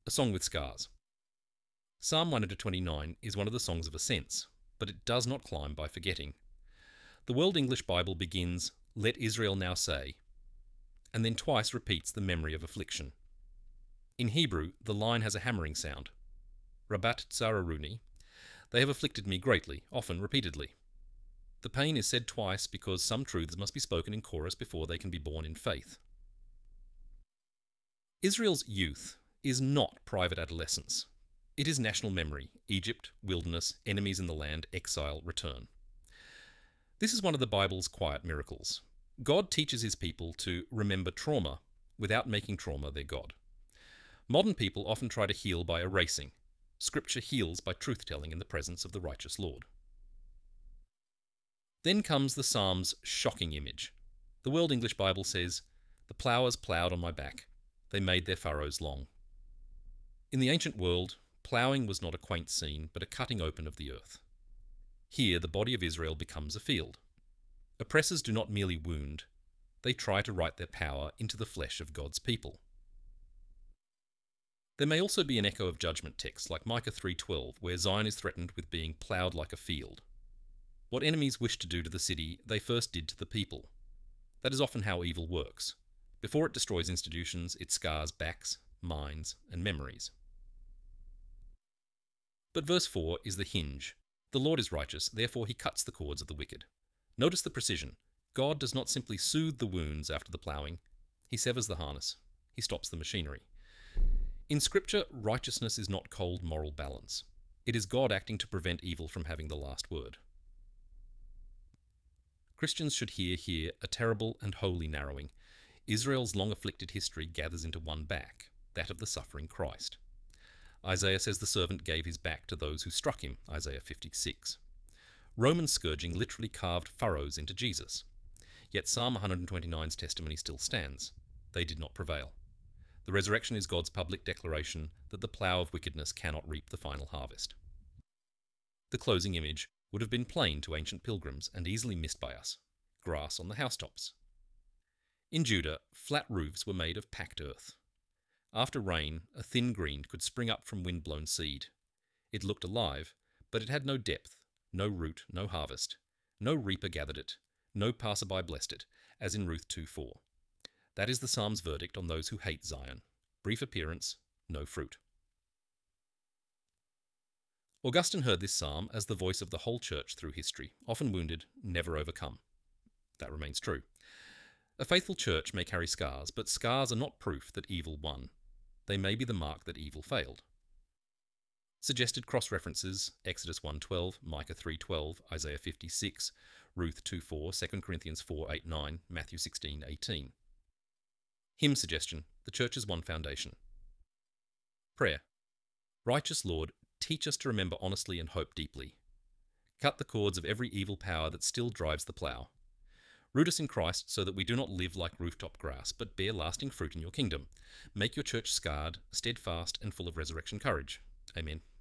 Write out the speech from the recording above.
A song with scars. Psalm 129 is one of the songs of ascents, but it does not climb by forgetting. The World English Bible begins, "Let Israel now say," and then twice repeats the memory of affliction. In Hebrew, the line has a hammering sound. Rabat Tsararuni, they have afflicted me greatly, often repeatedly. The pain is said twice because some truths must be spoken in chorus before they can be borne in faith. Israel's youth is not private adolescence. It is national memory: Egypt, wilderness, enemies in the land, exile, return. This is one of the Bible's quiet miracles. God teaches his people to remember trauma without making trauma their God. Modern people often try to heal by erasing. Scripture heals by truth-telling in the presence of the righteous Lord. Then comes the Psalm's shocking image. The World English Bible says, "The ploughers ploughed on my back. They made their furrows long." In the ancient world, ploughing was not a quaint scene, but a cutting open of the earth. Here, the body of Israel becomes a field. Oppressors do not merely wound, they try to write their power into the flesh of God's people. There may also be an echo of judgment texts like Micah 3:12, where Zion is threatened with being ploughed like a field. What enemies wish to do to the city, they first did to the people. That is often how evil works. Before it destroys institutions, it scars backs, minds, and memories. But verse 4 is the hinge. The Lord is righteous, therefore he cuts the cords of the wicked. Notice the precision. God does not simply soothe the wounds after the ploughing. He severs the harness. He stops the machinery. In Scripture, righteousness is not cold moral balance. It is God acting to prevent evil from having the last word. Christians should hear here a terrible and holy narrowing. Israel's long-afflicted history gathers into one back, that of the suffering Christ. Isaiah says the servant gave his back to those who struck him, Isaiah 56. Roman scourging literally carved furrows into Jesus. Yet Psalm 129's testimony still stands. They did not prevail. The resurrection is God's public declaration that the plough of wickedness cannot reap the final harvest. The closing image would have been plain to ancient pilgrims and easily missed by us: grass on the housetops. In Judah, flat roofs were made of packed earth. After rain, a thin green could spring up from wind-blown seed. It looked alive, but it had no depth, no root, no harvest. No reaper gathered it, no passerby blessed it, as in Ruth 2:4. That is the Psalm's verdict on those who hate Zion. Brief appearance, no fruit. Augustine heard this psalm as the voice of the whole church through history, often wounded, never overcome. That remains true. A faithful church may carry scars, but scars are not proof that evil won. They may be the mark that evil failed. Suggested cross-references: Exodus 1:12, Micah 3:12, Isaiah 56, Ruth 2:4, 2 Corinthians 4:8-9, Matthew 16:18. Hymn suggestion: the church's one foundation. Prayer: Righteous Lord, teach us to remember honestly and hope deeply. Cut the cords of every evil power that still drives the plough. Root us in Christ so that we do not live like rooftop grass, but bear lasting fruit in your kingdom. Make your church scarred, steadfast, and full of resurrection courage. Amen.